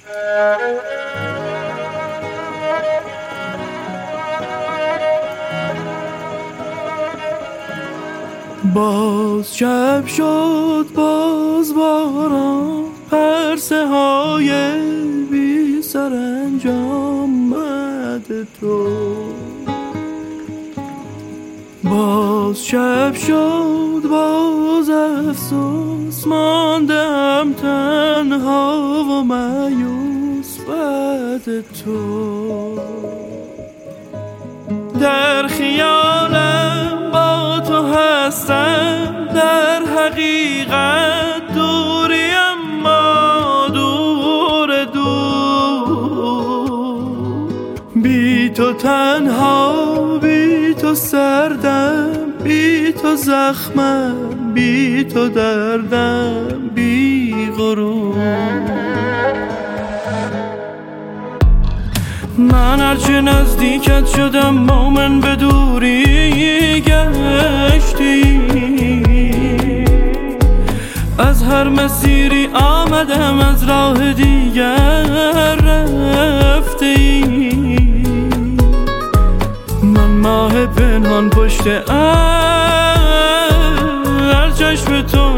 باز شب شد، باز باران، پرسه های بی سرانجام مد تو. باز شب شد، باز افسوس، ماندم تنها و مایوس بعد تو. در خیالم با تو هستم، در حقیقت دوری اما دور دور. بی تو تنها، بی تو سردم، بی تو زخمم، بی تو دردم، بی غرور. من هرچه نزدیکت شدم مومن به دوری گشتی. از هر مسیری آمدم، از راه دیگر رفتی. من ماه پنهان پشت هر چشم تو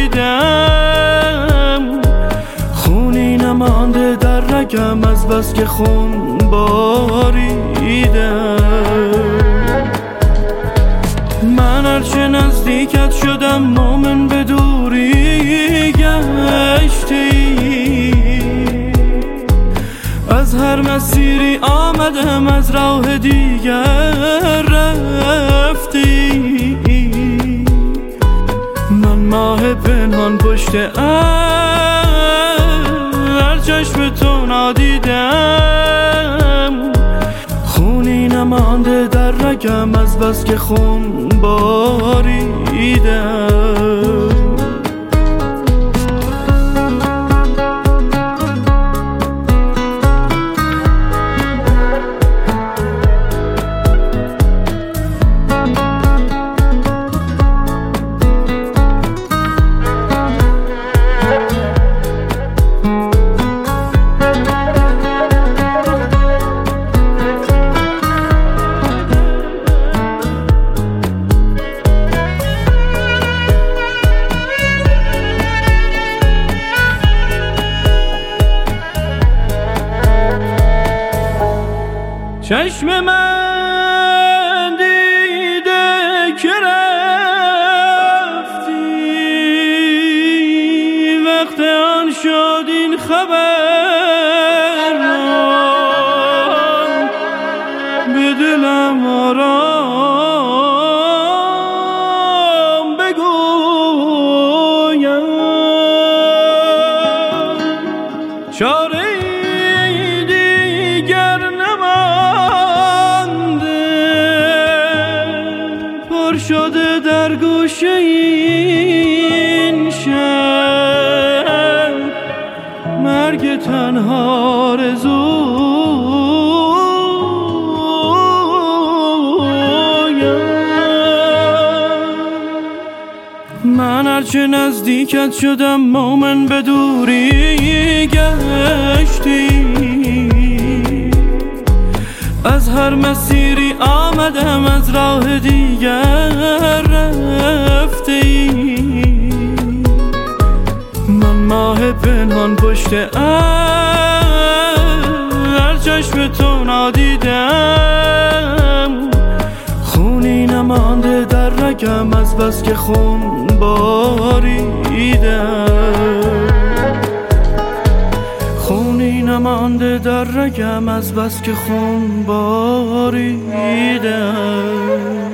نادیدم. خونی نمانده در رگم از بس که خون باریدم. من هرچه نزدیکت شدم مومن به دوری گشتی. از هر مسیری آمدم، از راه دیگر رفتی. من ماه پنهان پشت هر چشم تو نادیدم. خونی نمانده در رگم از بس که خون باریدم. چشم من دیده که رفتی، وقت آن شد این خبر به دلم آرام بگویم. چاره دیگر شده در گوشه این شب، مرگ تنها رزویم. من هرچه نزدیکت شدم مومن به دوری گشتی. از هر مسیری آمدم، از راه دیگر رفتی. من ماه پنهان پشت هر چشم تو نادیدم. خونی نمانده در رگم از بس که خون باریدم. خونی نمانده در رگم از بس که خون باریدم.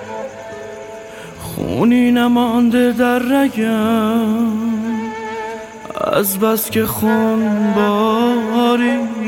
خونی نمانده در رگم از بس که خون باریدم.